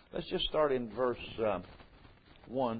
Let's just start in verse 1.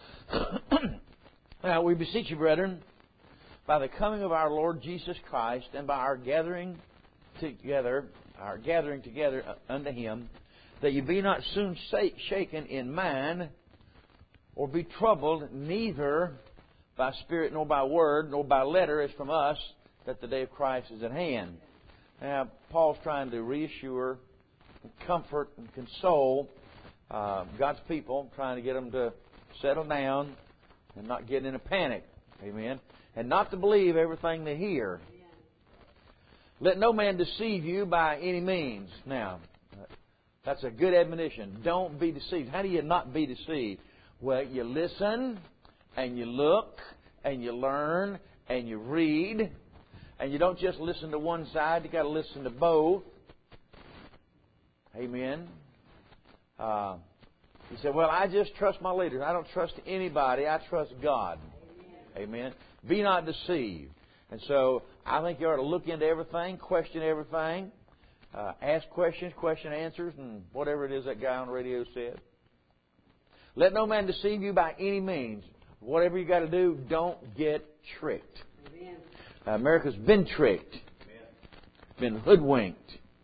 Now, we beseech you, brethren, by the coming of our Lord Jesus Christ, and by our gathering together unto Him, that you be not soon shaken in mind, or be troubled, neither by spirit, nor by word, nor by letter, as from us, that the day of Christ is at hand. Now, Paul's trying to reassure, comfort, and console God's people, trying to get them to settle down and not get in a panic. Amen. And not to believe everything they hear. Let no man deceive you by any means. Now, that's a good admonition. Don't be deceived. How do you not be deceived? Well, you listen, and you look, and you learn, and you read. And you don't just listen to one side. You got to listen to both. Amen. You say, well, I just trust my leaders. I don't trust anybody. I trust God. Amen. Be not deceived. And so I think you ought to look into everything, question everything, ask questions, question answers, and whatever it is that guy on the radio said. Let no man deceive you by any means. Whatever you got to do, don't get tricked. America's been tricked, been hoodwinked.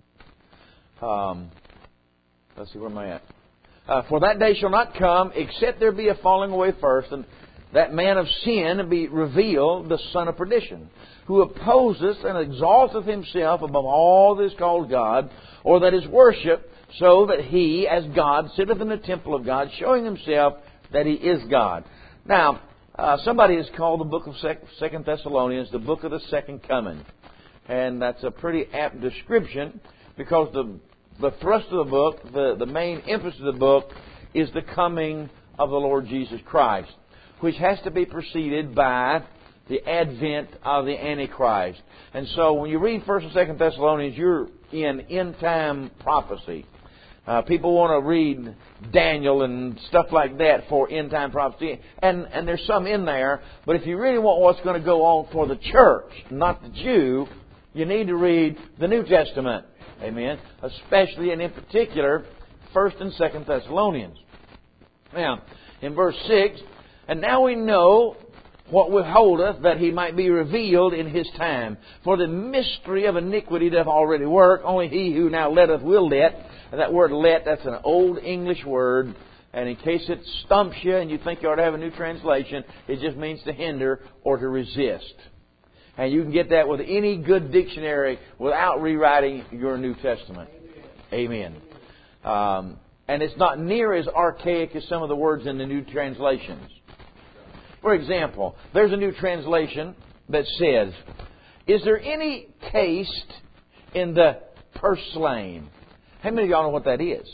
Let's see, where am I at? For that day shall not come, except there be a falling away first, and that man of sin be revealed, the son of perdition, who opposeth and exalteth himself above all that is called God, or that is worshipped, so that he, as God, sitteth in the temple of God, showing himself that he is God. Now, somebody has called the book of 2 Thessalonians the book of the second coming. And that's a pretty apt description, because the thrust of the book, the main emphasis of the book, is the coming of the Lord Jesus Christ, which has to be preceded by the advent of the Antichrist. And so when you read 1 and 2 Thessalonians, you're in end-time prophecy. People want to read Daniel and stuff like that for end-time prophecy. And there's some in there. But if you really want what's going to go on for the church, not the Jew, you need to read the New Testament. Amen. Especially and in particular, 1 and 2 Thessalonians. Now, in verse 6, and now we know what withholdeth, that he might be revealed in his time. For the mystery of iniquity doth already work. Only he who now letteth will let. And that word let, that's an old English word. And in case it stumps you and you think you ought to have a new translation, it just means to hinder or to resist. And you can get that with any good dictionary without rewriting your New Testament. Amen. And it's not near as archaic as some of the words in the new translations. For example, there's a new translation that says, is there any taste in the purslane? How many of y'all know what that is?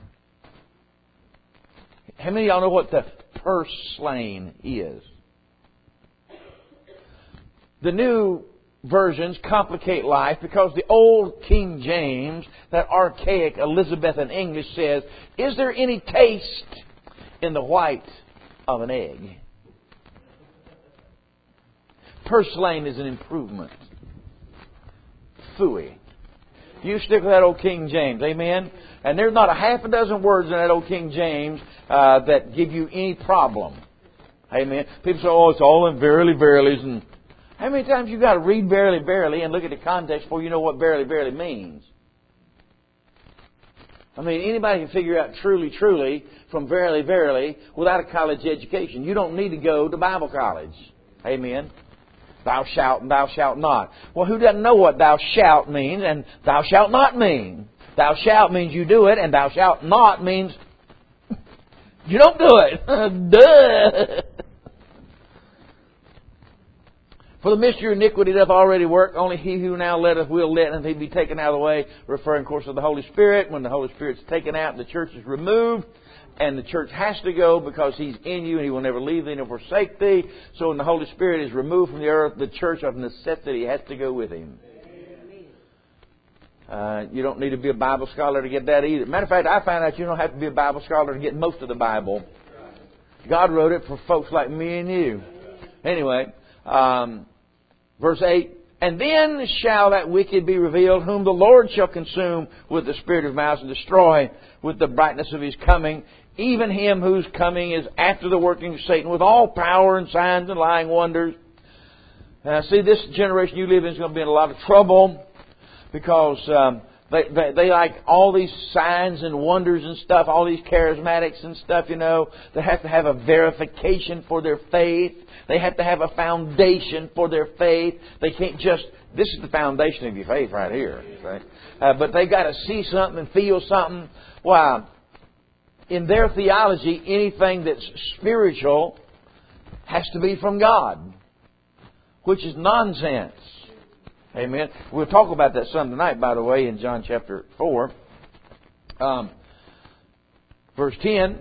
How many of y'all know what the purslane is? The new versions complicate life because the old King James, that archaic Elizabethan English, says, is there any taste in the white of an egg? Purslane is an improvement. Phooey. You stick with that old King James. Amen? And there's not a half a dozen words in that old King James that give you any problem. Amen? People say, oh, it's all in verily, verilies. And how many times you got to read verily, verily and look at the context before you know what verily, verily means? I mean, anybody can figure out truly, truly from verily, verily without a college education. You don't need to go to Bible college. Amen? Thou shalt and thou shalt not. Well, who doesn't know what thou shalt means and thou shalt not mean? Thou shalt means you do it, and thou shalt not means you don't do it. Duh! For the mystery of iniquity doth already work. Only he who now letteth will let, and he be taken out of the way. Referring, of course, to the Holy Spirit. When the Holy Spirit's taken out, the church is removed. And the church has to go because He's in you and He will never leave thee nor forsake thee. So when the Holy Spirit is removed from the earth, the church of necessity has to go with Him. You don't need to be a Bible scholar to get that either. Matter of fact, I found out you don't have to be a Bible scholar to get most of the Bible. God wrote it for folks like me and you. Anyway, verse 8, And then shall that wicked be revealed, whom the Lord shall consume with the spirit of malice and destroy with the brightness of His coming, even him whose coming is after the working of Satan, with all power and signs and lying wonders. See, this generation you live in is going to be in a lot of trouble because they like all these signs and wonders and stuff, all these charismatics and stuff, you know. They have to have a verification for their faith. They have to have a foundation for their faith. They can't just, this is the foundation of your faith right here. Right? But they got to see something and feel something. Why? In their theology, anything that's spiritual has to be from God, which is nonsense. Amen. We'll talk about that some tonight, by the way, in John chapter 4. Verse 10.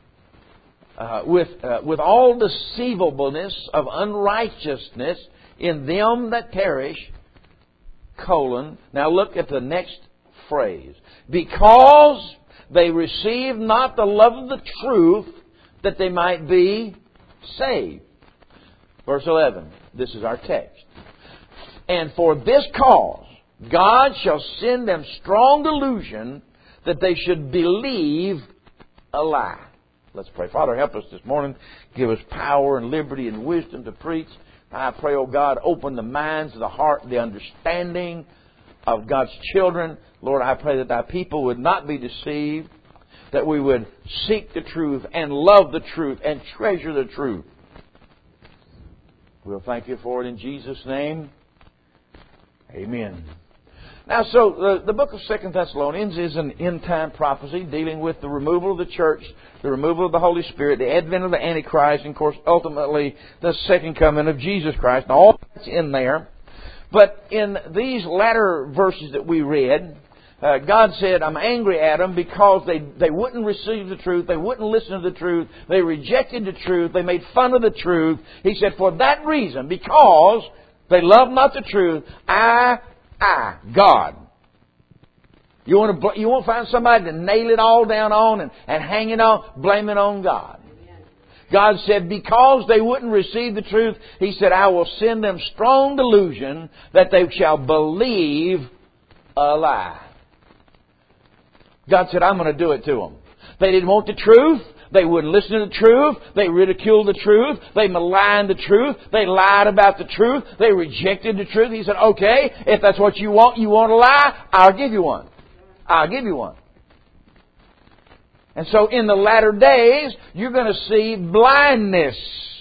With all deceivableness of unrighteousness in them that perish, now look at the next phrase. Because they receive not the love of the truth, that they might be saved. Verse 11. This is our text. And for this cause, God shall send them strong delusion, that they should believe a lie. Let's pray. Father, help us this morning. Give us power and liberty and wisdom to preach. I pray, oh God, open the minds, the heart, the understanding of God's children. Lord, I pray that Thy people would not be deceived, that we would seek the truth and love the truth and treasure the truth. We'll thank You for it in Jesus' name. Amen. Now, so the book of 2 Thessalonians is an end-time prophecy dealing with the removal of the church, the removal of the Holy Spirit, the advent of the Antichrist, and, of course, ultimately, the second coming of Jesus Christ. Now, all that's in there. But in these latter verses that we read, God said, I'm angry at them because they wouldn't receive the truth. They wouldn't listen to the truth. They rejected the truth. They made fun of the truth. He said, for that reason, because they love not the truth, God. You want to find somebody to nail it all down on and hang it on, blame it on God. God said, because they wouldn't receive the truth, He said, I will send them strong delusion that they shall believe a lie. God said, I'm going to do it to them. They didn't want the truth. They wouldn't listen to the truth. They ridiculed the truth. They maligned the truth. They lied about the truth. They rejected the truth. He said, okay, if that's what you want a lie, I'll give you one. I'll give you one. And so in the latter days, you're going to see blindness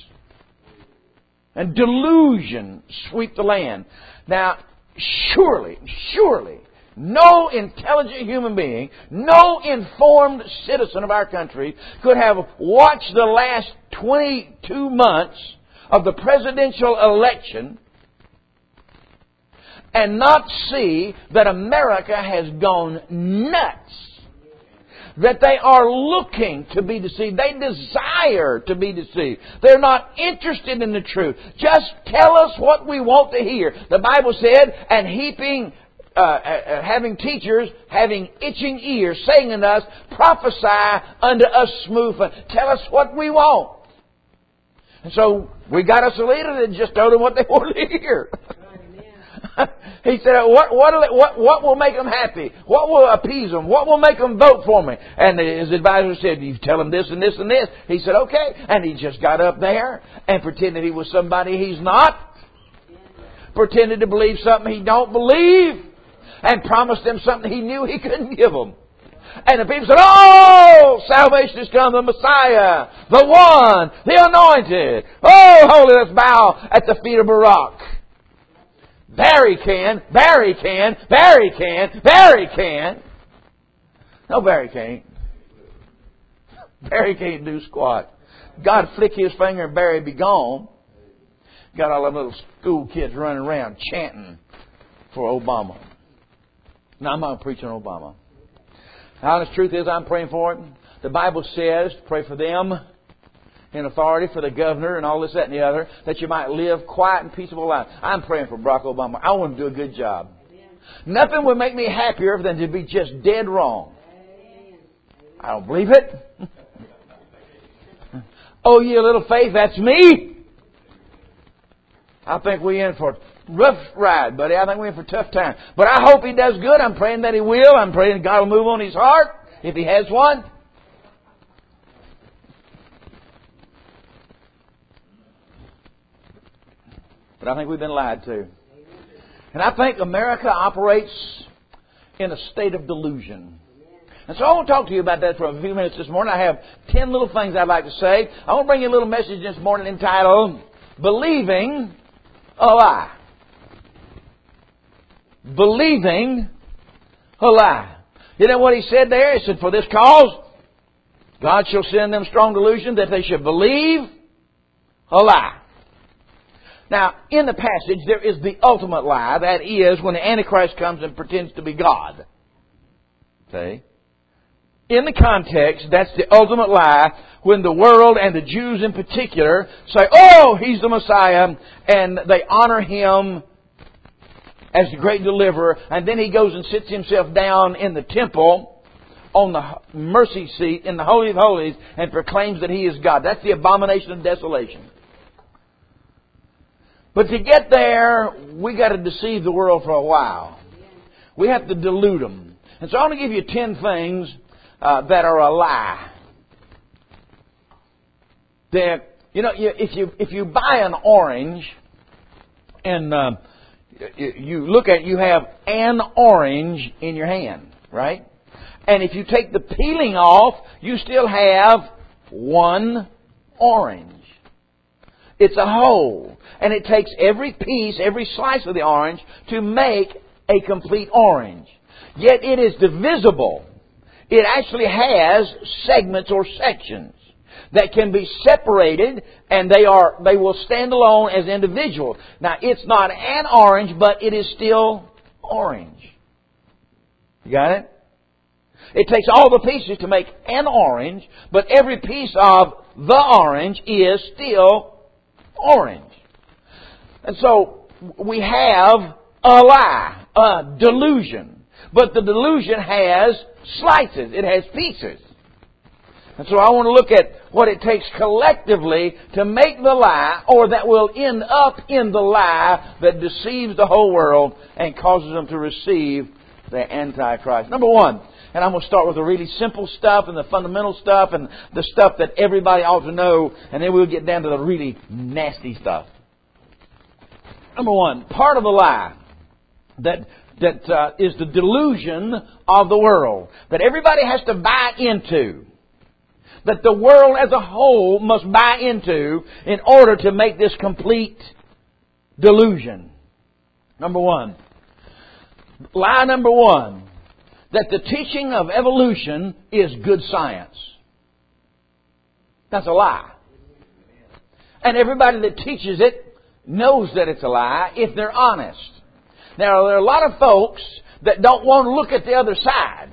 and delusion sweep the land. Now, surely, no intelligent human being, no informed citizen of our country could have watched the last 22 months of the presidential election and not see that America has gone nuts. That they are looking to be deceived. They desire to be deceived. They're not interested in the truth. Just tell us what we want to hear. The Bible said, and having teachers, having itching ears, saying unto us, prophesy unto us smooth. Tell us what we want. And so we got us a leader that just told them what they wanted to hear. He said, what will make them happy? What will appease them? What will make them vote for me? And his advisor said, you tell them this and this and this. He said, okay. And he just got up there and pretended he was somebody he's not. Pretended to believe something he don't believe. And promised them something he knew he couldn't give them. And the people said, oh, salvation has come, the Messiah, the One, the Anointed. Oh, holy, let's bow at the feet of Barack. Barry can. No, Barry can't. Barry can't do squat. God flick His finger and Barry be gone. Got all the little school kids running around chanting for Obama. Now, I'm not preaching on Obama. The honest truth is I'm praying for it. The Bible says to pray for them in authority, for the governor and all this, that, and the other, that you might live quiet and peaceable life. I'm praying for Barack Obama. I want him to do a good job. Nothing would make me happier than to be just dead wrong. I don't believe it. Oh, you little faith, that's me. I think we're in for rough ride, buddy. I think we're in for a tough time. But I hope he does good. I'm praying that he will. I'm praying God will move on his heart, if he has one. But I think we've been lied to. And I think America operates in a state of delusion. And so I want to talk to you about that for a few minutes this morning. I have 10 little things I'd like to say. I want to bring you a little message this morning entitled, Believing a Lie. Believing a lie. You know what he said there? He said, for this cause, God shall send them strong delusion that they should believe a lie. Now, in the passage, there is the ultimate lie. That is when the Antichrist comes and pretends to be God. See? In the context, that's the ultimate lie when the world and the Jews in particular say, oh, he's the Messiah, and they honor him as the great deliverer, and then he goes and sits himself down in the temple on the mercy seat in the Holy of Holies and proclaims that he is God. That's the abomination of desolation. But to get there, we got to deceive the world for a while. We have to delude them. And so I want to give you 10 things that are a lie. That, you know, if you buy an orange and you look at it, you have an orange in your hand, right? And if you take the peeling off, you still have one orange. It's a whole. And it takes every piece, every slice of the orange to make a complete orange. Yet it is divisible. It actually has segments or sections that can be separated, and they will stand alone as individuals. Now, it's not an orange, but it is still orange. You got it? It takes all the pieces to make an orange, but every piece of the orange is still orange. And so we have a lie, a delusion. But the delusion has slices. It has pieces. And so I want to look at what it takes collectively to make the lie, or that will end up in the lie that deceives the whole world and causes them to receive the Antichrist. Number one, and I'm going to start with the really simple stuff and the fundamental stuff and the stuff that everybody ought to know, and then we'll get down to the really nasty stuff. Number one, part of the lie that is the delusion of the world, that everybody has to buy into, that the world as a whole must buy into in order to make this complete delusion. Number one. Lie number one, that the teaching of evolution is good science. That's a lie. And everybody that teaches it knows that it's a lie if they're honest. Now, there are a lot of folks that don't want to look at the other side,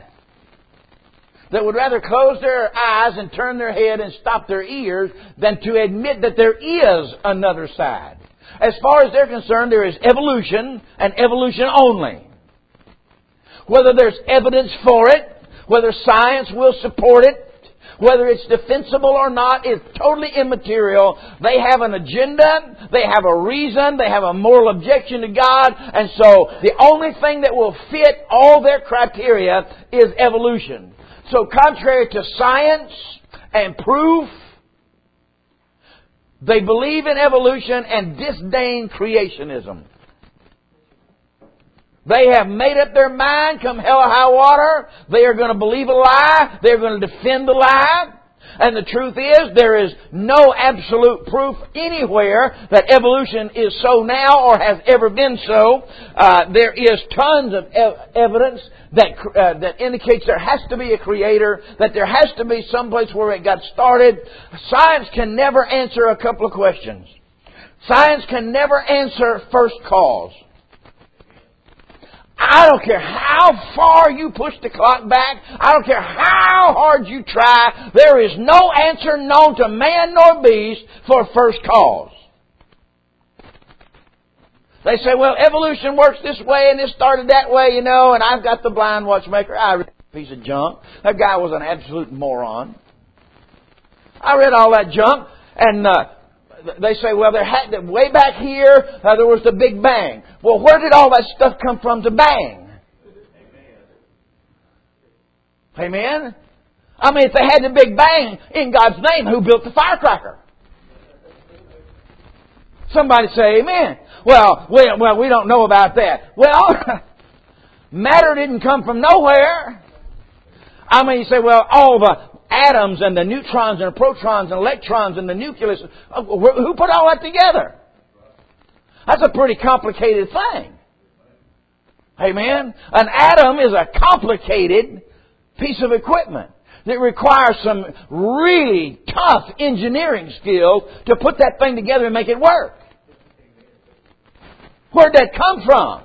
that would rather close their eyes and turn their head and stop their ears than to admit that there is another side. As far as they're concerned, there is evolution and evolution only. Whether there's evidence for it, whether science will support it, whether it's defensible or not, is totally immaterial. They have an agenda, they have a reason, they have a moral objection to God, and so the only thing that will fit all their criteria is evolution. So contrary to science and proof, they believe in evolution and disdain creationism. They have made up their mind, come hell or high water, they are going to believe a lie, they're going to defend the lie. And the truth is, there is no absolute proof anywhere that evolution is so now or has ever been so. There is tons of evidence that indicates there has to be a creator, that there has to be some place where it got started. Science can never answer a couple of questions. Science can never answer first cause. I don't care how far you push the clock back. I don't care how hard you try. There is no answer known to man nor beast for first cause. They say, well, evolution works this way and this started that way, you know, and I've got the blind watchmaker. I read a piece of junk. That guy was an absolute moron. I read all that junk, and they say, well, way back here, there was the Big Bang. Well, where did all that stuff come from to bang? Amen? I mean, if they had the Big Bang in God's name, who built the firecracker? Somebody say amen. Well, we don't know about that. Well, matter didn't come from nowhere. I mean, you say, well, all the atoms and the neutrons and the protons and electrons and the nucleus, who put all that together? That's a pretty complicated thing. Amen? An atom is a complicated piece of equipment that requires some really tough engineering skills to put that thing together and make it work. Where'd that come from?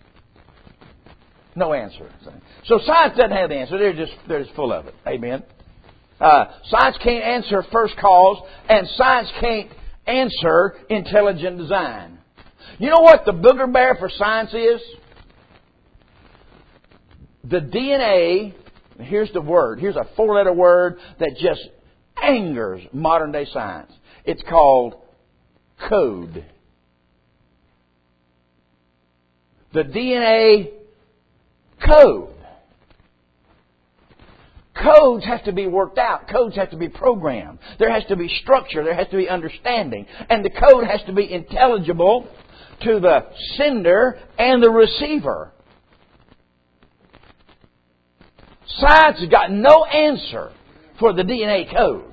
No answer. So science doesn't have the answer. They're just full of it. Amen. Science can't answer first cause, and science can't answer intelligent design. You know what the booger bear for science is? The DNA, here's the word, here's a 4-letter word that just angers modern day science. It's called code. The DNA code. Codes have to be worked out. Codes have to be programmed. There has to be structure. There has to be understanding. And the code has to be intelligible to the sender and the receiver. Science has got no answer for the DNA code.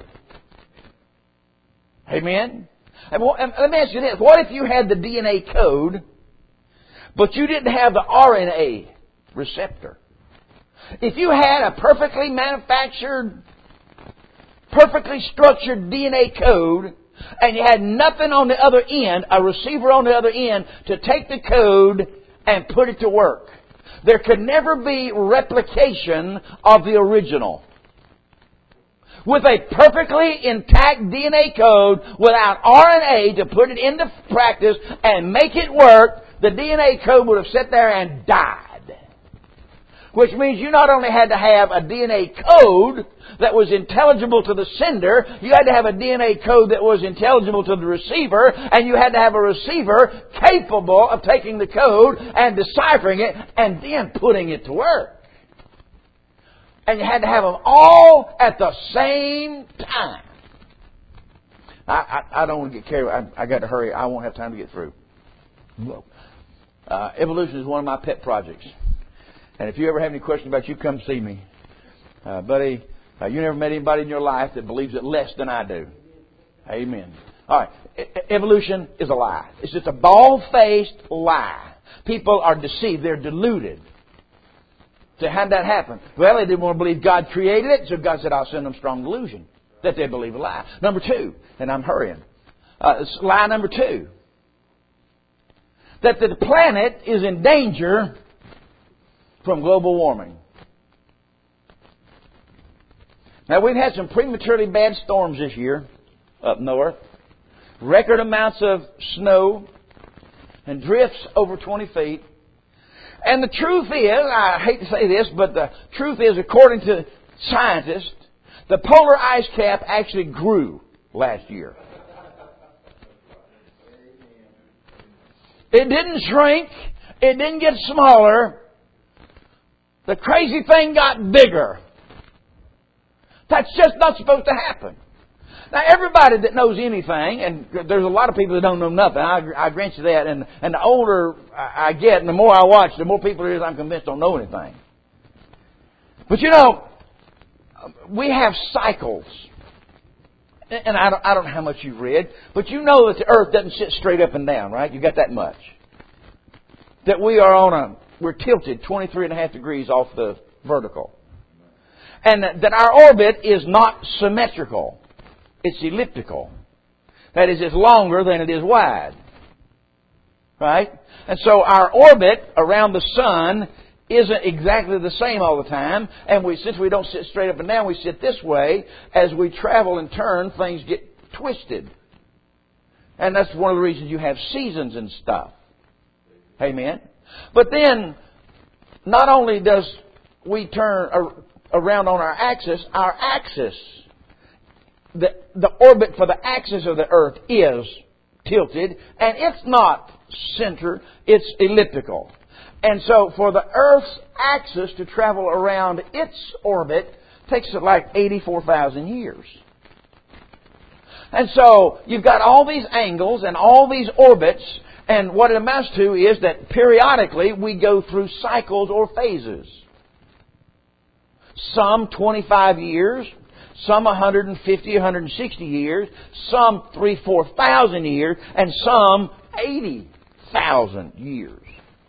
Amen? And let me ask you this. What if you had the DNA code, but you didn't have the RNA receptor? If you had a perfectly manufactured, perfectly structured DNA code, and you had nothing on the other end, a receiver on the other end, to take the code and put it to work, there could never be replication of the original. With a perfectly intact DNA code, without RNA to put it into practice and make it work, the DNA code would have sat there and died. Which means you not only had to have a DNA code that was intelligible to the sender, you had to have a DNA code that was intelligible to the receiver, and you had to have a receiver capable of taking the code and deciphering it and then putting it to work. And you had to have them all at the same time. I don't want to get carried away. I got to hurry. I won't have time to get through. Evolution is one of my pet projects. And if you ever have any questions about it, you come see me. Buddy, you never met anybody in your life that believes it less than I do. Amen. All right. Evolution is a lie. It's just a bald-faced lie. People are deceived. They're deluded. So how did that happen? Well, they didn't want to believe God created it, so God said, I'll send them strong delusion that they believe a lie. Number 2, and I'm hurrying. Lie number 2. That the planet is in danger from global warming. Now, we've had some prematurely bad storms this year up north. Record amounts of snow and drifts over 20 feet. And the truth is, I hate to say this, but the truth is, according to scientists, the polar ice cap actually grew last year. It didn't shrink. It didn't get smaller. The crazy thing got bigger. That's just not supposed to happen. Now, everybody that knows anything, and there's a lot of people that don't know nothing, I grant you that, and the older I get and the more I watch, the more people there is I'm convinced don't know anything. But you know, we have cycles. And I don't know how much you've read, but you know that the earth doesn't sit straight up and down, right? You got that much. That we're tilted 23.5 degrees off the vertical. And that our orbit is not symmetrical. It's elliptical. That is, it's longer than it is wide. Right? And so our orbit around the sun isn't exactly the same all the time. And since we don't sit straight up and down, we sit this way. As we travel and turn, things get twisted. And that's one of the reasons you have seasons and stuff. Amen? But then, not only does we turn around on our axis the orbit for the axis of the earth is tilted, and it's not center, it's elliptical. And so for the earth's axis to travel around its orbit takes it like 84,000 years. And so you've got all these angles and all these orbits, and what it amounts to is that periodically we go through cycles or phases. Some 25 years, some 150, 160 years, some 3,000-4,000 years, and some 80,000 years.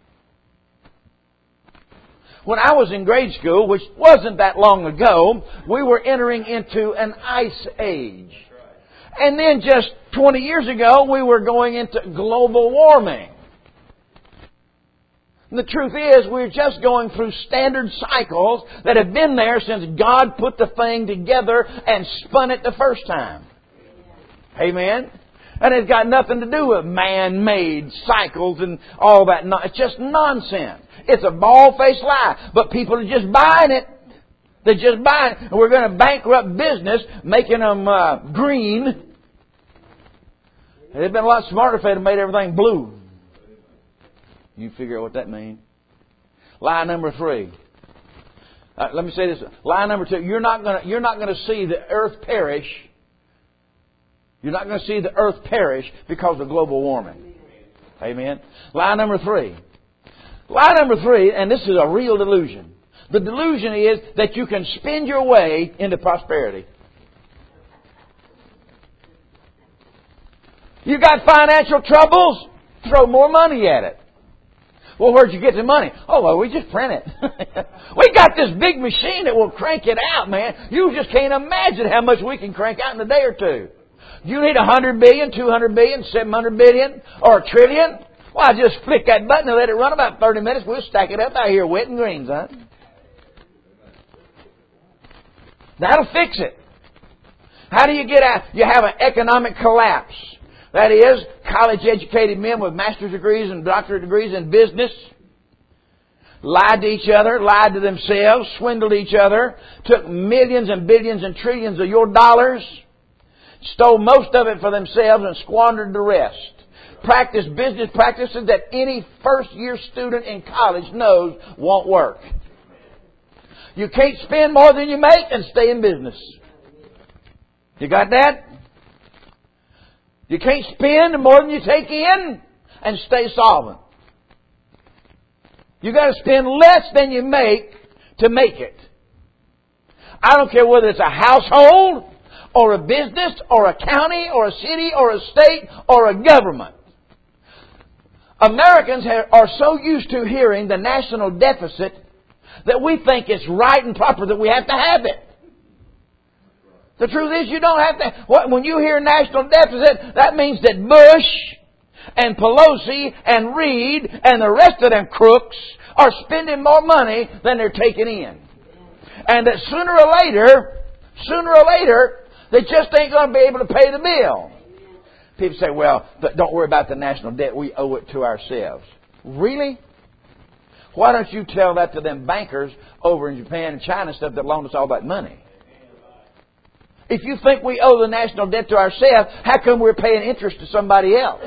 When I was in grade school, which wasn't that long ago, we were entering into an ice age. And then just 20 years ago, we were going into global warming. And the truth is, we're just going through standard cycles that have been there since God put the thing together and spun it the first time. Amen? And it's got nothing to do with man-made cycles and all that. It's just nonsense. It's a bald-faced lie. But people are just buying it. They're just buying it. And we're going to bankrupt business, making them green. They'd been a lot smarter if they'd have made everything blue. You figure out what that means. Lie number 3. Let me say this. Lie number 2. You're not going to see the earth perish. You're not going to see the earth perish because of global warming. Amen. Lie number 3. Lie number 3, and this is a real delusion. The delusion is that you can spend your way into prosperity. You got financial troubles? Throw more money at it. Well, where'd you get the money? Oh, well, we just print it. We got this big machine that will crank it out, man. You just can't imagine how much we can crank out in a day or two. You need 100 billion, 200 billion, 700 billion, or a trillion? Well, just flick that button and let it run about 30 minutes. We'll stack it up out here wet and green, son. That'll fix it. How do you get out? You have an economic collapse. That is, college-educated men with master's degrees and doctorate degrees in business lied to each other, lied to themselves, swindled each other, took millions and billions and trillions of your dollars, stole most of it for themselves and squandered the rest. Practiced business practices that any first-year student in college knows won't work. You can't spend more than you make and stay in business. You got that? You can't spend more than you take in and stay solvent. You got to spend less than you make to make it. I don't care whether it's a household or a business or a county or a city or a state or a government. Americans are so used to hearing the national deficit that we think it's right and proper that we have to have it. The truth is you don't have to. When you hear national deficit, that means that Bush and Pelosi and Reid and the rest of them crooks are spending more money than they're taking in. And that sooner or later, they just ain't going to be able to pay the bill. People say, well, don't worry about the national debt. We owe it to ourselves. Really? Why don't you tell that to them bankers over in Japan and China and stuff that loaned us all that money? If you think we owe the national debt to ourselves, how come we're paying interest to somebody else?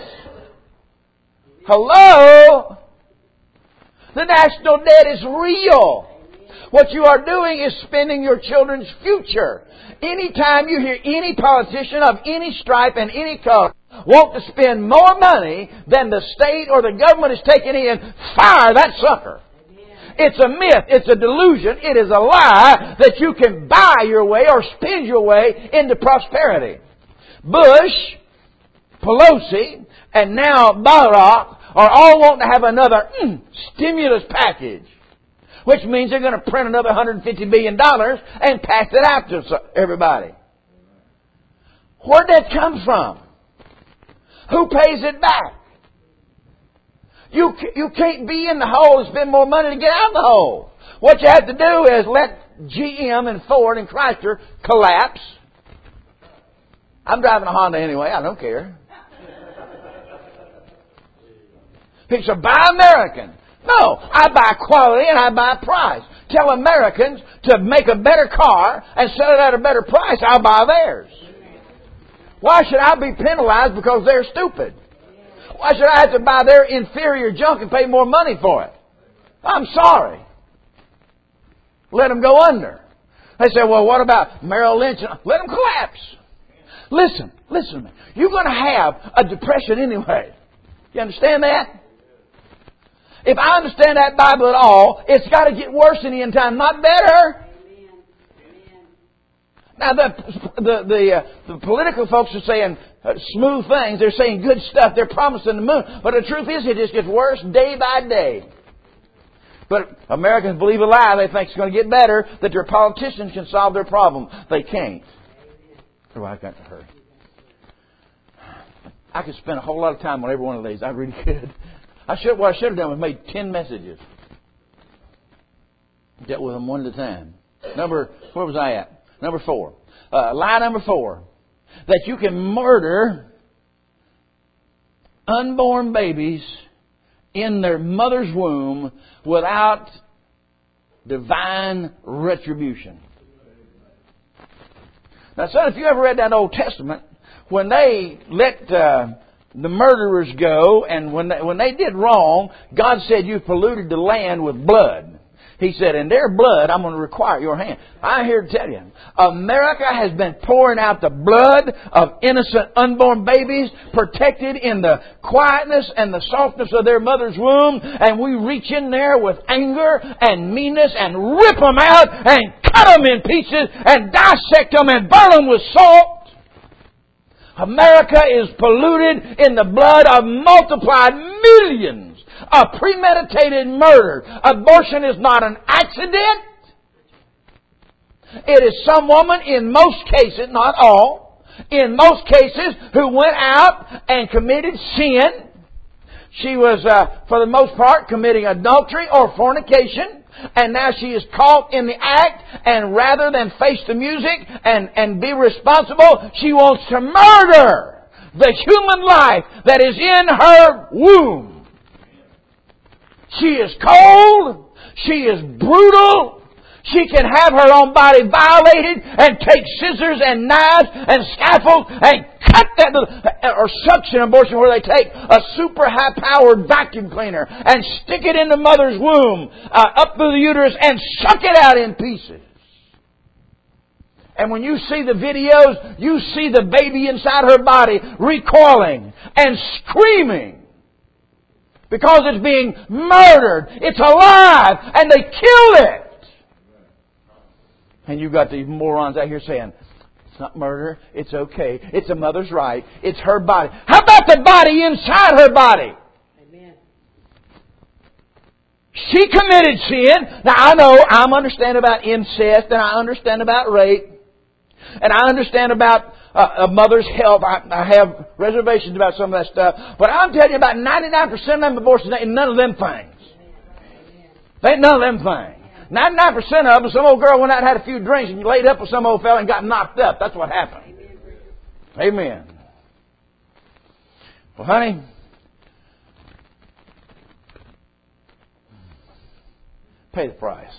Hello? The national debt is real. What you are doing is spending your children's future. Anytime you hear any politician of any stripe and any color want to spend more money than the state or the government is taking in, fire that sucker. It's a myth. It's a delusion. It is a lie that you can buy your way or spend your way into prosperity. Bush, Pelosi, and now Barack are all wanting to have another stimulus package, which means they're going to print another $150 billion and pass it out to everybody. Where'd that come from? Who pays it back? You can't be in the hole and spend more money to get out of the hole. What you have to do is let GM and Ford and Chrysler collapse. I'm driving a Honda anyway. I don't care. People say, buy American. No, I buy quality and I buy price. Tell Americans to make a better car and sell it at a better price. I'll buy theirs. Why should I be penalized because they're stupid? Why should I have to buy their inferior junk and pay more money for it? I'm sorry. Let them go under. They say, well, what about Merrill Lynch? Let them collapse. Listen to me. You're going to have a depression anyway. You understand that? If I understand that Bible at all, it's got to get worse in the end time, not better. Now, the political folks are saying smooth things. They're saying good stuff. They're promising the moon. But the truth is, it just gets worse day by day. But Americans believe a lie. They think it's going to get better, that their politicians can solve their problem. They can't. Oh, I've got to hurry. I could spend a whole lot of time on every one of these. I really could. What I should have done was made 10 messages. Dealt with them one at a time. Where was I at? Number 4. Lie number 4. That you can murder unborn babies in their mother's womb without divine retribution. Now, son, if you ever read that Old Testament, when they let the murderers go, and when they did wrong, God said, you've polluted the land with blood. He said, in their blood, I'm going to require your hand. I'm here to tell you, America has been pouring out the blood of innocent unborn babies, protected in the quietness and the softness of their mother's womb, and we reach in there with anger and meanness and rip them out and cut them in pieces and dissect them and burn them with salt. America is polluted in the blood of multiplied millions of premeditated murder. Abortion is not an accident. It is some woman, in most cases, not all, in most cases, who went out and committed sin. She was, for the most part, committing adultery or fornication. And now she is caught in the act, and rather than face the music and be responsible, she wants to murder the human life that is in her womb. She is cold. She is brutal. She can have her own body violated and take scissors and knives and scaffolds and cut that, or suction abortion, where they take a super high-powered vacuum cleaner and stick it in the mother's womb, up through the uterus, and suck it out in pieces. And when you see the videos, you see the baby inside her body recoiling and screaming because it's being murdered. It's alive, and they killed it. And you've got these morons out here saying, it's not murder, it's okay, it's a mother's right, it's her body. How about the body inside her body? Amen. She committed sin. Now I know, I understand about incest, and I understand about rape, and I understand about a mother's health. I have reservations about some of that stuff. But I'm telling you, about 99% of them abortions ain't none of them things. They ain't none of them things. 99% of them, some old girl went out and had a few drinks and laid up with some old fella and got knocked up. That's what happened. Amen. Well, honey, pay the price.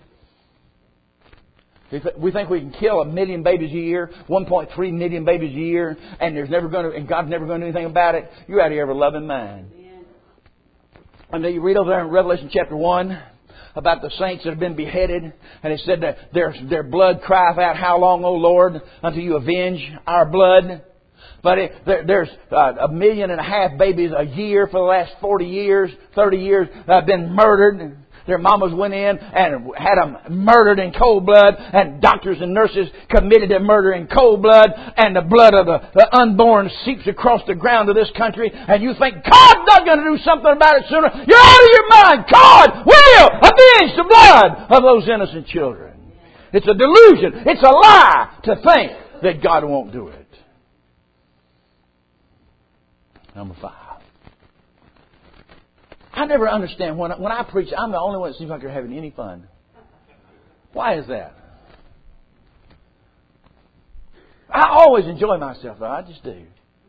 We think we can kill 1 million babies a year, 1.3 million babies a year, and God's never going to do anything about it. You're out of your loving mind. And then you read over there in Revelation chapter 1 about the saints that have been beheaded, and it said that their blood crieth out, how long, O Lord, until you avenge our blood? But there's 1.5 million babies a year for the last 40 years, 30 years that have been murdered. Their mamas went in and had them murdered in cold blood, and doctors and nurses committed to murder in cold blood, and the blood of the unborn seeps across the ground of this country, and you think God's not going to do something about it sooner. You're out of your mind. God will avenge the blood of those innocent children. It's a delusion. It's a lie to think that God won't do it. Number 5. I never understand when I preach, I'm the only one that seems like they're having any fun. Why is that? I always enjoy myself, though. I just do.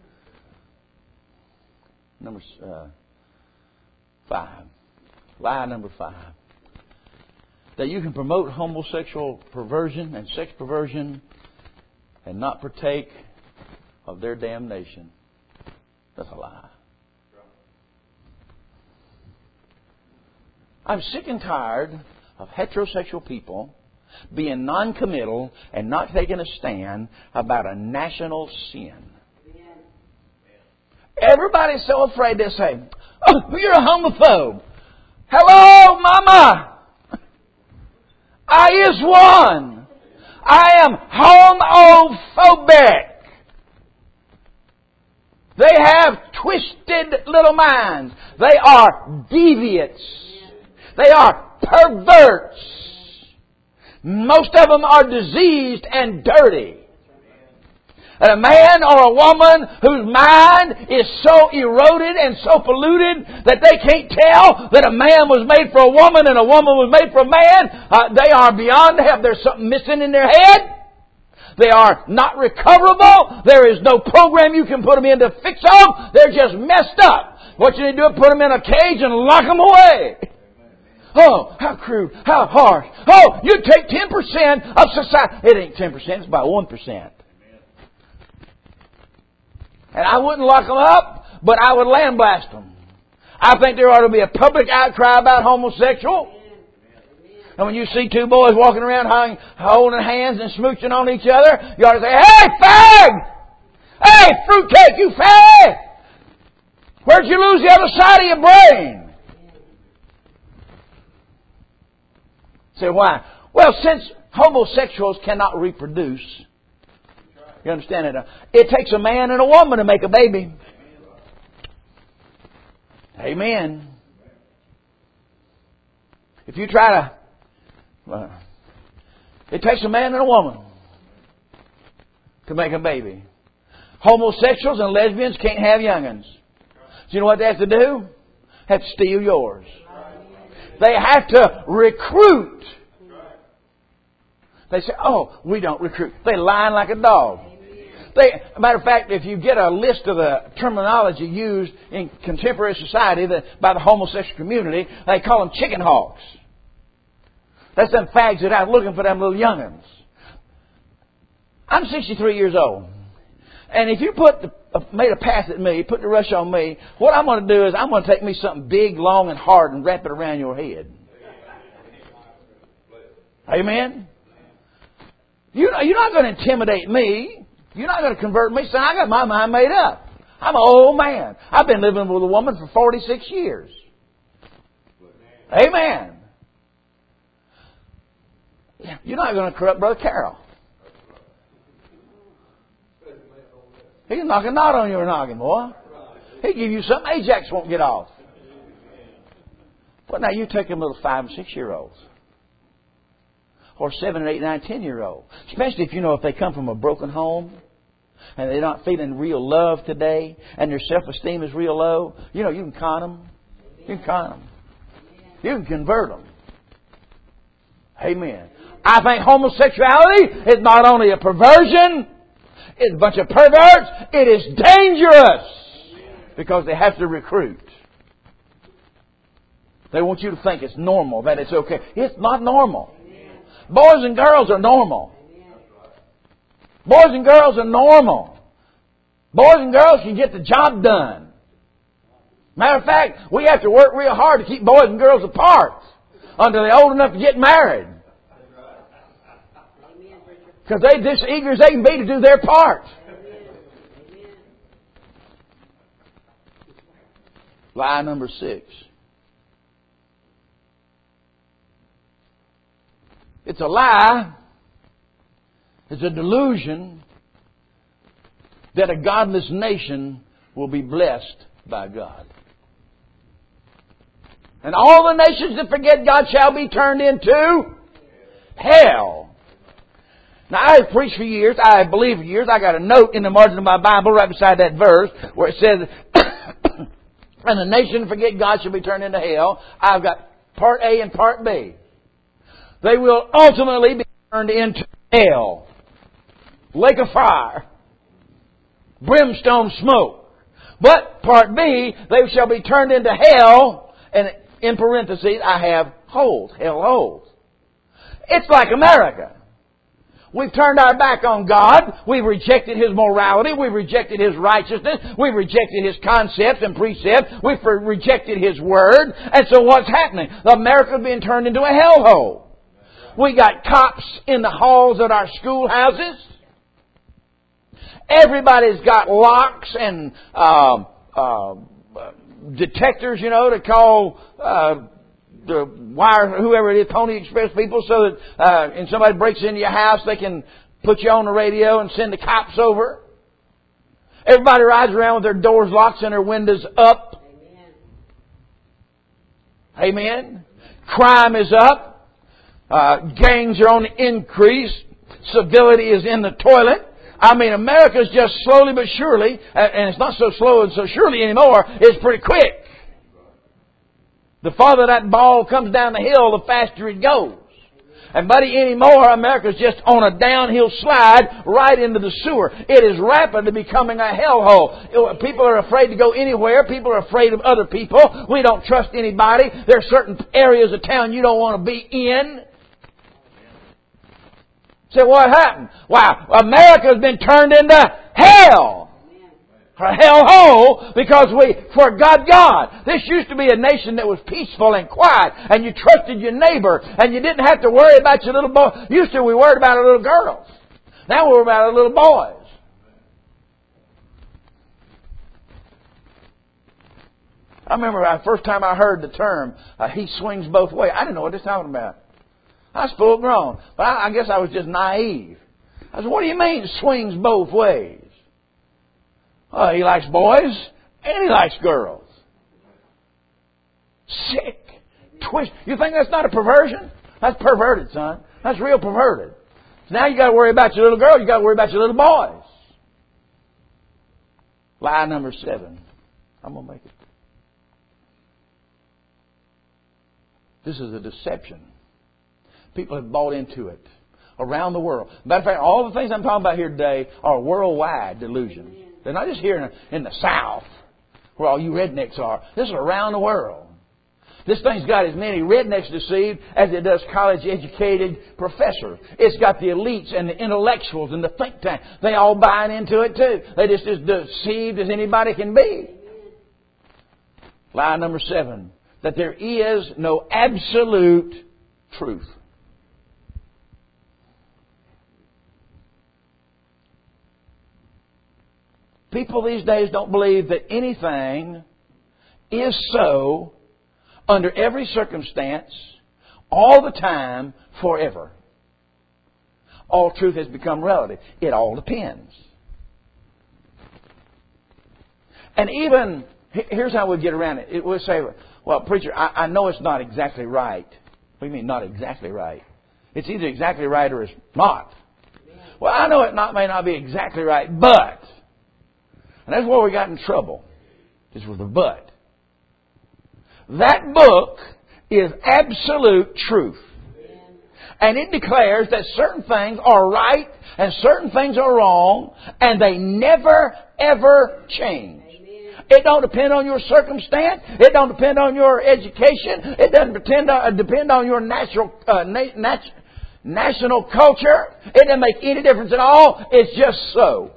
Number 5. Lie number 5. That you can promote homosexual perversion and sex perversion and not partake of their damnation. That's a lie. I'm sick and tired of heterosexual people being non-committal and not taking a stand about a national sin. Everybody's so afraid to say, "Oh, you're a homophobe." Hello, Mama. I is one. I am homophobic. They have twisted little minds. They are deviants. They are perverts. Most of them are diseased and dirty. And a man or a woman whose mind is so eroded and so polluted that they can't tell that a man was made for a woman and a woman was made for a man, they are beyond help. There's something missing in their head. They are not recoverable. There is no program you can put them in to fix them. They're just messed up. What you need to do is put them in a cage and lock them away. Oh, how crude, how harsh. Oh, you take 10% of society. It ain't 10%, it's about 1%. And I wouldn't lock them up, but I would lambaste them. I think there ought to be a public outcry about homosexual. And when you see two boys walking around holding hands and smooching on each other, you ought to say, "Hey, fag! Hey, fruitcake, you fag! Where'd you lose the other side of your brain?" Say, why? Well, since homosexuals cannot reproduce, you understand it? It takes a man and a woman to make a baby. Amen. If you try to... it takes a man and a woman to make a baby. Homosexuals and lesbians can't have young'uns. Do you know what they have to do? Have to steal yours. They have to recruit. They say, "Oh, we don't recruit." They lie like a dog. Matter of fact, if you get a list of the terminology used in contemporary society by the homosexual community, they call them chicken hawks. That's them fags that out looking for them little young'uns. I'm 63 years old. And if you made a pass at me, put the rush on me, what I'm going to do is I'm going to take me something big, long, and hard and wrap it around your head. Amen? You're not going to intimidate me. You're not going to convert me. Son, I got my mind made up. I'm an old man. I've been living with a woman for 46 years. Amen. You're not going to corrupt Brother Carroll. He can knock a knot on your noggin, boy. He'll give you something Ajax won't get off. Well, now you take them little 5 and 6 year olds. Or 7 and 8, 9, 10 year olds. Especially if they come from a broken home and they're not feeling real love today and their self-esteem is real low. You can con them. You can con them. You can convert them. Amen. I think homosexuality is not only a perversion, it's a bunch of perverts. It is dangerous because they have to recruit. They want you to think it's normal, that it's okay. It's not normal. Boys and girls are normal. Boys and girls are normal. Boys and girls can get the job done. Matter of fact, we have to work real hard to keep boys and girls apart until they're old enough to get married. Because they're just eager as they can be to do their part. Lie number 6. It's a lie. It's a delusion that a godless nation will be blessed by God. And all the nations that forget God shall be turned into hell. Now, I have preached for years. I have believed for years. I got a note in the margin of my Bible right beside that verse where it says, "And the nation that forget God shall be turned into hell." I've got part A and part B. They will ultimately be turned into hell. Lake of fire. Brimstone smoke. But part B, they shall be turned into hell. And in parentheses, I have holes. Hell holes. It's like America. We've turned our back on God. We've rejected His morality. We've rejected His righteousness. We've rejected His concepts and precepts. We've rejected His Word. And so what's happening? America's being turned into a hellhole. We got cops in the halls at our schoolhouses. Everybody's got locks and detectors, to call the wire, whoever it is, Pony Express people, so that and somebody breaks into your house, they can put you on the radio and send the cops over. Everybody rides around with their doors locked and their windows up. Amen. Crime is up. Gangs are on the increase. Civility is in the toilet. I mean, America's just slowly but surely, and it's not so slow and so surely anymore, it's pretty quick. The farther that ball comes down the hill, the faster it goes. And buddy, anymore, America's just on a downhill slide right into the sewer. It is rapidly becoming a hellhole. People are afraid to go anywhere. People are afraid of other people. We don't trust anybody. There are certain areas of town you don't want to be in. So what happened? Wow, America's been turned into hell. A hellhole because we forgot God. This used to be a nation that was peaceful and quiet, and you trusted your neighbor, and you didn't have to worry about your little boy. Used to we worried about our little girls. Now we worry about our little boys. I remember the first time I heard the term, he swings both ways. I didn't know what they're talking about. I was full grown, but I guess I was just naive. I said, what do you mean swings both ways? Oh, he likes boys and he likes girls. Sick. Twist. You think that's not a perversion? That's perverted, son. That's real perverted. So now you got to worry about your little girl. You got to worry about your little boys. Lie number 7. I'm going to make it. This is a deception. People have bought into it around the world. Matter of fact, all the things I'm talking about here today are worldwide delusions. They're not just here in the South, where all you rednecks are. This is around the world. This thing's got as many rednecks deceived as it does college-educated professors. It's got the elites and the intellectuals and the think tank. They all buying into it too. They're just as deceived as anybody can be. Lie number 7. That there is no absolute truth. People these days don't believe that anything is so under every circumstance, all the time, forever. All truth has become relative. It all depends. And even, here's how we get around it. We'll say, well, preacher, I know it's not exactly right. What do you mean not exactly right? It's either exactly right or it's not. Well, I know it may not be exactly right, but... And that's where we got in trouble. Is with the but. That book is absolute truth. And it declares that certain things are right and certain things are wrong, and they never, ever change. It don't depend on your circumstance. It don't depend on your education. It doesn't depend on your national culture. It doesn't make any difference at all. It's just so.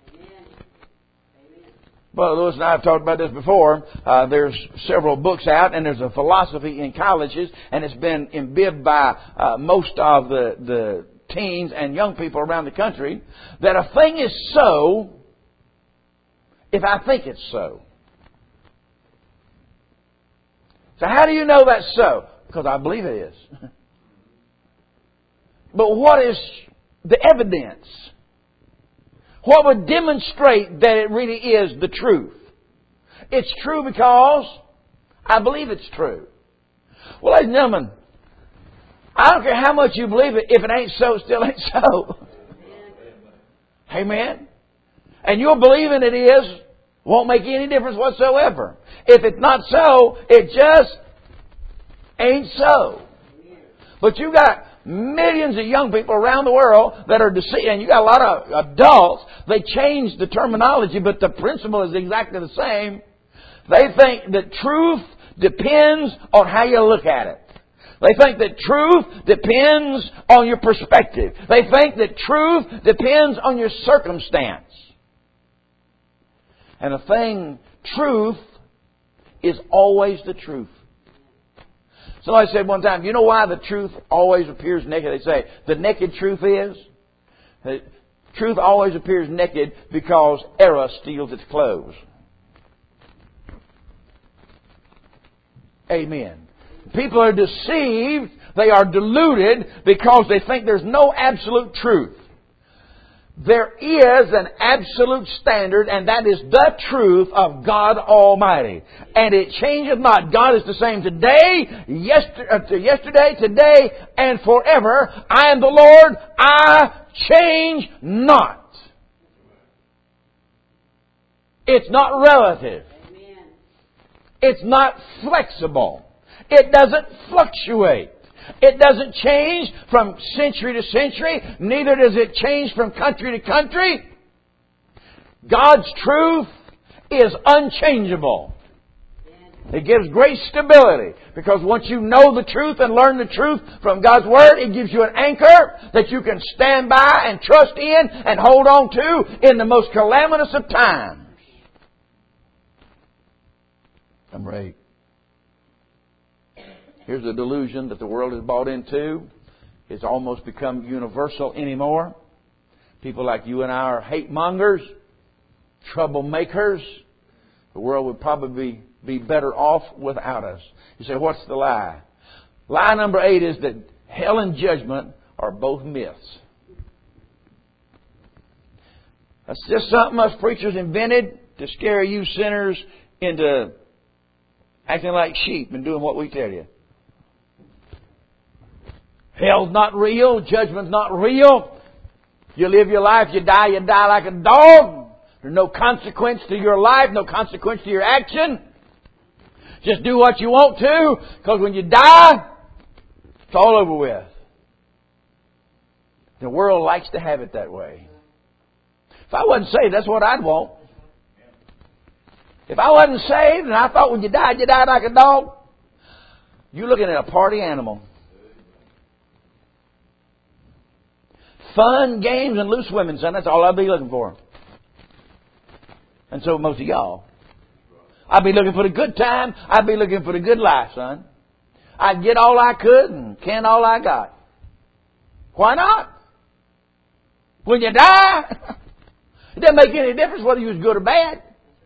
Well, Lewis and I have talked about this before. There's several books out, and there's a philosophy in colleges, and it's been imbibed by most of the teens and young people around the country, that a thing is so if I think it's so. So how do you know that's so? Because I believe it is. But what is the evidence? What would demonstrate that it really is the truth? It's true because I believe it's true. Well, ladies and gentlemen, I don't care how much you believe it. If it ain't so, it still ain't so. Amen? And your believing it is won't make any difference whatsoever. If it's not so, it just ain't so. But you got millions of young people around the world that are deceived, and you got a lot of adults. They change the terminology, but the principle is exactly the same. They think that truth depends on how you look at it. They think that truth depends on your perspective. They think that truth depends on your circumstance. And truth is always the truth. Somebody said one time, you know why the truth always appears naked? They say, the naked truth is? The truth always appears naked because error steals its clothes. Amen. People are deceived, they are deluded because they think there's no absolute truth. There is an absolute standard, and that is the truth of God Almighty. And it changeth not. God is the same today, yesterday, today, and forever. I am the Lord. I change not. It's not relative. It's not flexible. It doesn't fluctuate. It doesn't change from century to century. Neither does it change from country to country. God's truth is unchangeable. It gives great stability. Because once you know the truth and learn the truth from God's Word, it gives you an anchor that you can stand by and trust in and hold on to in the most calamitous of times. Number 8. Here's a delusion that the world has bought into. It's almost become universal anymore. People like you and I are hate mongers, troublemakers. The world would probably be better off without us. You say, what's the lie? Lie number 8 is that hell and judgment are both myths. That's just something us preachers invented to scare you sinners into acting like sheep and doing what we tell you. Hell's not real. Judgment's not real. You live your life, you die like a dog. There's no consequence to your life, no consequence to your action. Just do what you want to, because when you die, it's all over with. The world likes to have it that way. If I wasn't saved, that's what I'd want. If I wasn't saved and I thought when you died like a dog, you're looking at a party animal. Fun, games, and loose women, son. That's all I'd be looking for. And so most of y'all. I'd be looking for the good time. I'd be looking for the good life, son. I'd get all I could and can all I got. Why not? When you die, it doesn't make any difference whether you was good or bad.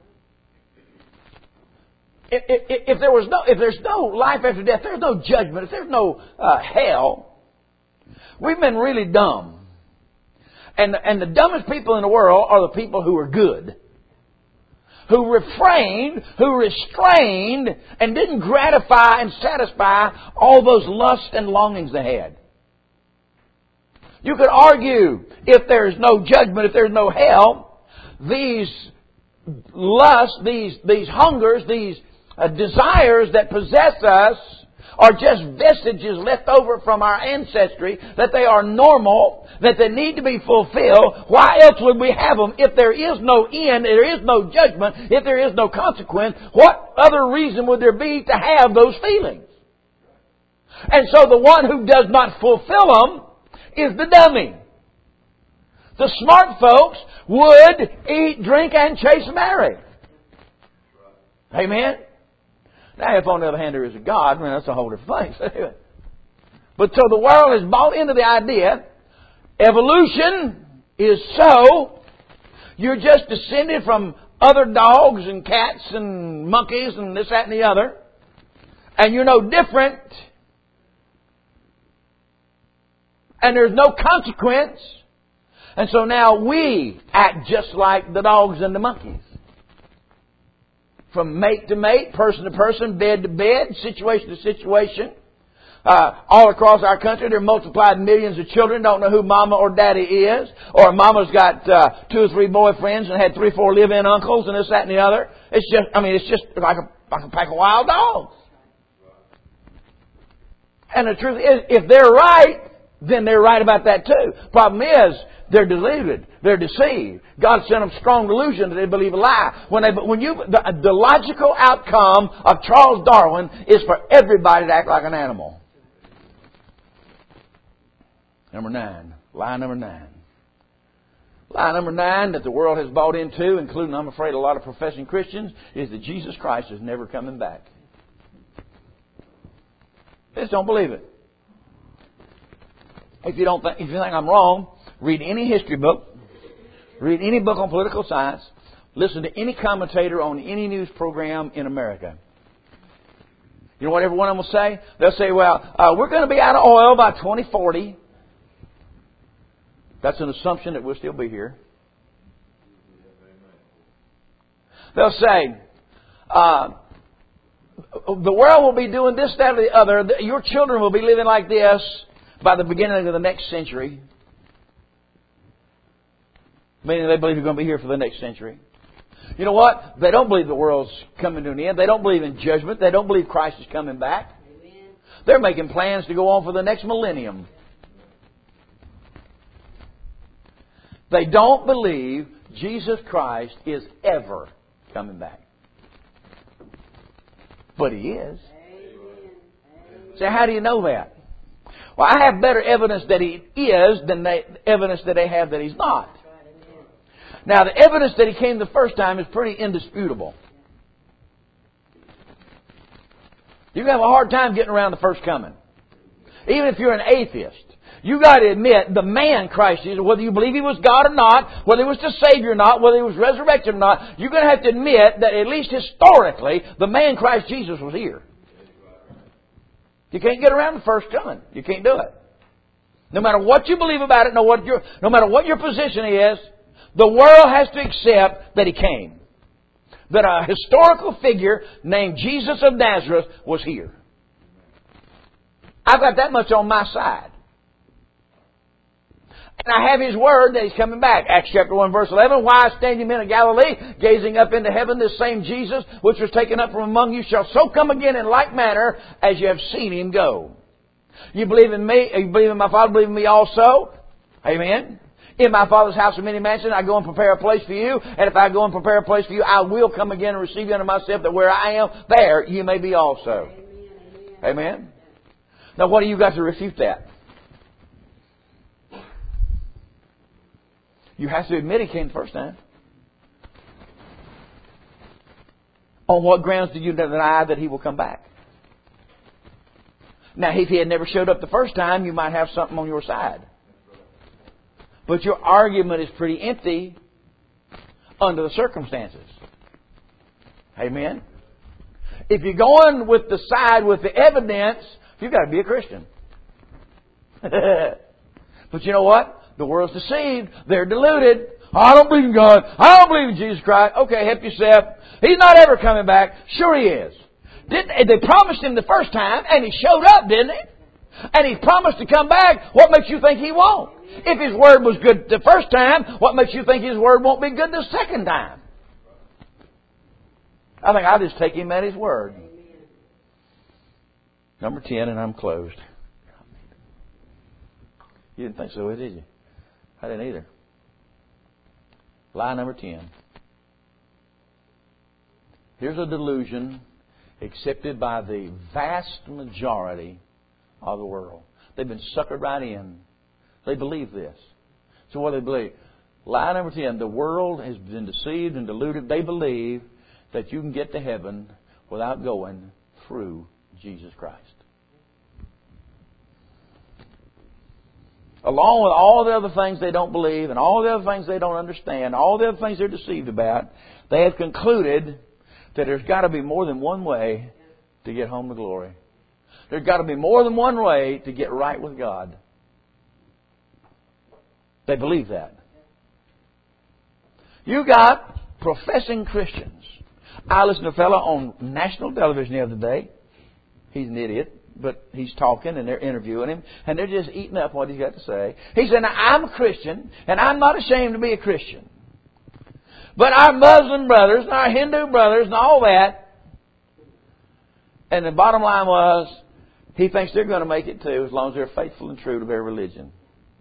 If there's no life after death, there's no judgment, if there's no hell, we've been really dumb. And the dumbest people in the world are the people who are good. Who refrained, who restrained, and didn't gratify and satisfy all those lusts and longings they had. You could argue, if there's no judgment, if there's no hell, these lusts, these hungers, these desires that possess us are just vestiges left over from our ancestry, that they are normal, that they need to be fulfilled. Why else would we have them if there is no end, there is no judgment, if there is no consequence? What other reason would there be to have those feelings? And so the one who does not fulfill them is the dummy. The smart folks would eat, drink, and chase marry. Amen? Now, if on the other hand there is a God, that's a whole different thing. But so the world has bought into the idea, evolution is so, you're just descended from other dogs and cats and monkeys and this, that, and the other, and you're no different, and there's no consequence, and so now we act just like the dogs and the monkeys. From mate to mate, person to person, bed to bed, situation to situation. All across our country, there are multiplied millions of children don't know who mama or daddy is. Or mama's got 2 or 3 boyfriends and had 3 or 4 live-in uncles and this, that, and the other. It's just like a pack of wild dogs. And the truth is, if they're right, then they're right about that too. Problem is, they're deluded. They're deceived. God sent them strong delusion that they believe a lie. The logical outcome of Charles Darwin is for everybody to act like an animal. Number 9. Lie number 9. Lie number 9 that the world has bought into, including, I'm afraid, a lot of professing Christians, is that Jesus Christ is never coming back. They just don't believe it. If you think I'm wrong, read any history book, read any book on political science, listen to any commentator on any news program in America. You know what every one of them will say? They'll say, well, we're going to be out of oil by 2040. That's an assumption that we'll still be here. They'll say, the world will be doing this, that, or the other. Your children will be living like this by the beginning of the next century. Meaning they believe you're going to be here for the next century. You know what? They don't believe the world's coming to an end. They don't believe in judgment. They don't believe Christ is coming back. Amen. They're making plans to go on for the next millennium. They don't believe Jesus Christ is ever coming back. But He is. So how do you know that? Well, I have better evidence that He is than the evidence that they have that He's not. Now, the evidence that He came the first time is pretty indisputable. You can have a hard time getting around the first coming. Even if you're an atheist. You got to admit the man Christ Jesus, whether you believe He was God or not, whether He was the Savior or not, whether He was resurrected or not, you're going to have to admit that at least historically, the man Christ Jesus was here. You can't get around the first coming. You can't do it. No matter what you believe about it, no matter what your position is, the world has to accept that He came. That a historical figure named Jesus of Nazareth was here. I've got that much on my side. And I have His word that He's coming back. Acts chapter 1 verse 11. Why stand ye men of Galilee, gazing up into heaven, this same Jesus, which was taken up from among you, shall so come again in like manner as you have seen Him go. You believe in me, you believe in my Father, believe in me also. Amen. In my Father's house are many mansions. I go and prepare a place for you. And if I go and prepare a place for you, I will come again and receive you unto myself, that where I am, there you may be also. Amen. Amen. Now what do you got to refute that? You have to admit He came the first time. On what grounds do you deny that He will come back? Now, if He had never showed up the first time, you might have something on your side. But your argument is pretty empty under the circumstances. Amen? If you're going with the side with the evidence, you've got to be a Christian. But you know what? The world's deceived. They're deluded. I don't believe in God. I don't believe in Jesus Christ. Okay, help yourself. He's not ever coming back. Sure He is. They promised Him the first time, and He showed up, didn't He? And He promised to come back. What makes you think He won't? If His word was good the first time, what makes you think His word won't be good the second time? I think I'll just take Him at His word. Number 10, and I'm closed. You didn't think so, did you? I didn't either. Lie number 10. Here's a delusion accepted by the vast majority of the world. They've been suckered right in. They believe this. So what do they believe? Lie number 10. The world has been deceived and deluded. They believe that you can get to heaven without going through Jesus Christ. Along with all the other things they don't believe and all the other things they don't understand, all the other things they're deceived about, they have concluded that there's got to be more than one way to get home to glory. There's got to be more than one way to get right with God. They believe that. You got professing Christians. I listened to a fellow on national television the other day. He's an idiot, but he's talking and they're interviewing him and they're just eating up what he's got to say. He said, now, I'm a Christian and I'm not ashamed to be a Christian. But our Muslim brothers and our Hindu brothers and all that. And the bottom line was, he thinks they're going to make it too as long as they're faithful and true to their religion.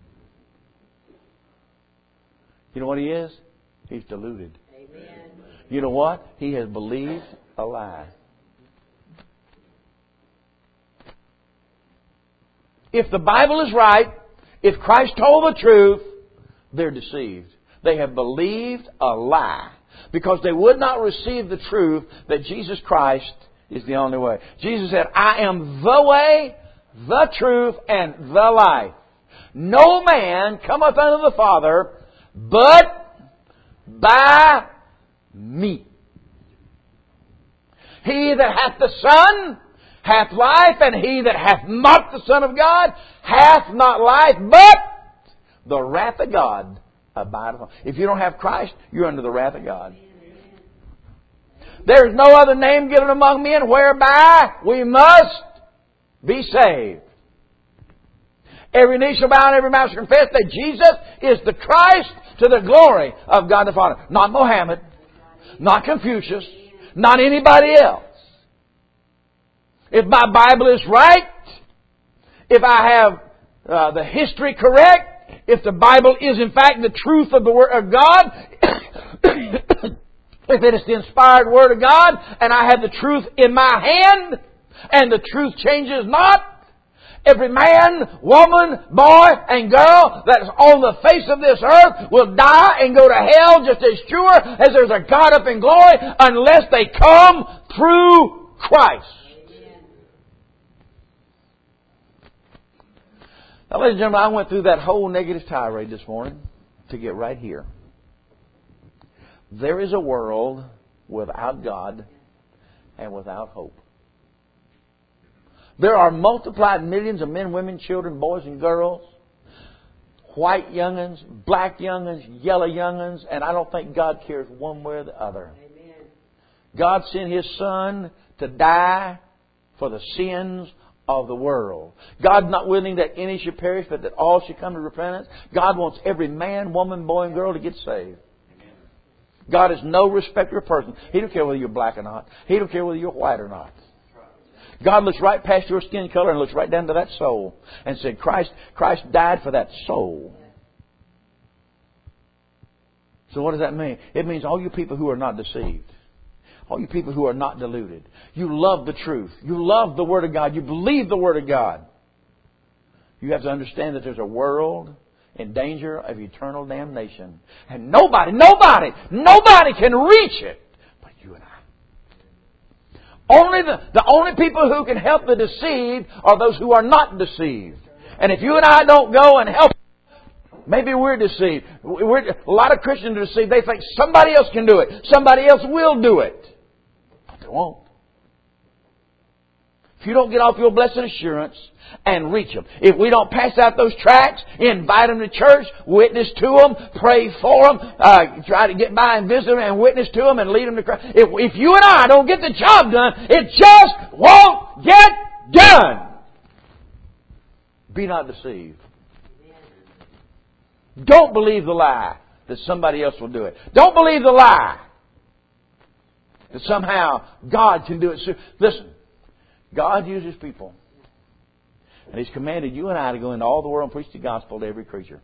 You know what he is? He's deluded. Amen. You know what? He has believed a lie. If the Bible is right, If Christ told the truth, they're deceived. They have believed a lie because they would not receive the truth that Jesus Christ is the only way. Jesus said, I am the way, the truth, and the life. No man cometh unto the Father but by me. He that hath the Son hath life, and he that hath not the Son of God hath not life, but the wrath of God abideth on. If you don't have Christ, you're under the wrath of God. There is no other name given among men whereby we must be saved. Every knee shall bow and every mouth shall confess that Jesus is the Christ to the glory of God the Father. Not Mohammed, not Confucius, not anybody else. If my Bible is right, if I have the history correct, if the Bible is in fact the truth of the Word of God, if it is the inspired Word of God, and I have the truth in my hand, and the truth changes not, every man, woman, boy, and girl that is on the face of this earth will die and go to hell just as sure as there's a God up in glory unless they come through Christ. Now, ladies and gentlemen, I went through that whole negative tirade this morning to get right here. There is a world without God and without hope. There are multiplied millions of men, women, children, boys and girls, white young'uns, black young'uns, yellow young'uns, and I don't think God cares one way or the other. Amen. God sent His Son to die for the sins of the world. God's not willing that any should perish, but that all should come to repentance. God wants every man, woman, boy, and girl to get saved. Amen. God is no respecter of person. He don't care whether you're black or not. He don't care whether you're white or not. God looks right past your skin color and looks right down to that soul and said, Christ died for that soul. So what does that mean? It means all you people who are not deceived, all you people who are not deluded, you love the truth, you love the Word of God, you believe the Word of God. You have to understand that there's a world in danger of eternal damnation. And nobody can reach it but you and I. The only people who can help the deceived are those who are not deceived. And if you and I don't go and help, maybe we're deceived. A lot of Christians are deceived. They think somebody else can do it. Somebody else will do it. But they won't. If you don't get off your blessed assurance and reach them. If we don't pass out those tracts, invite them to church, witness to them, pray for them, try to get by and visit them and witness to them and lead them to Christ. If you and I don't get the job done, it just won't get done. Be not deceived. Don't believe the lie that somebody else will do it. Don't believe the lie that somehow God can do it. Listen, God uses people. And He's commanded you and I to go into all the world and preach the gospel to every creature.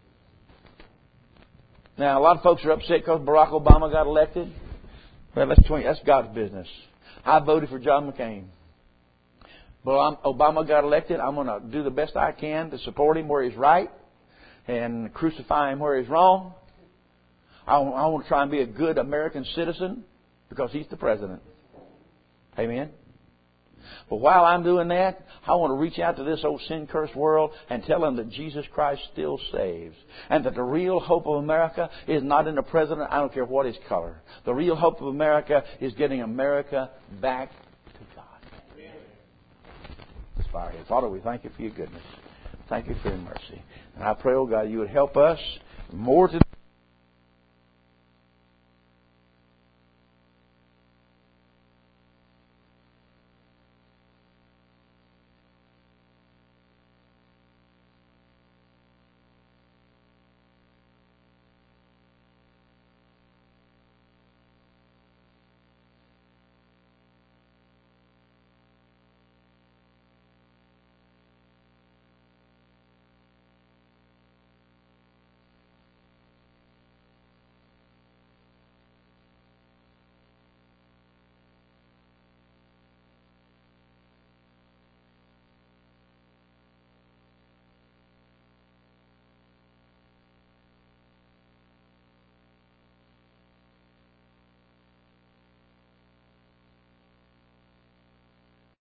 Now, a lot of folks are upset because Barack Obama got elected. Well, that's God's business. I voted for John McCain. But Obama got elected. I'm going to do the best I can to support him where he's right and crucify him where he's wrong. I want to try and be a good American citizen because he's the president. Amen. But while I'm doing that, I want to reach out to this old sin-cursed world and tell them that Jesus Christ still saves. And that the real hope of America is not in the president. I don't care what his color. The real hope of America is getting America back to God. Let's bow our heads. Father, we thank you for your goodness. Thank you for your mercy. And I pray, oh God, you would help us more to